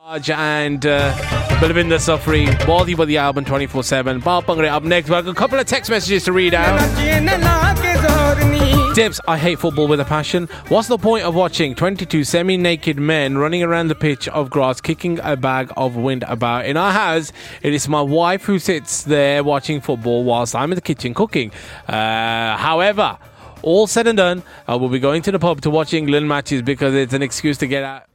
And Balvinder Safri, Baldi Badi album 24/7. Up next, we've got a couple of text messages to read out. Tips, I hate football with a passion. What's the point of watching 22 semi-naked men running around the pitch of grass kicking a bag of wind about? In our house, it is my wife who sits there watching football whilst I'm in the kitchen cooking. However, all said and done, we'll be going to the pub to watch England matches because it's an excuse to get out.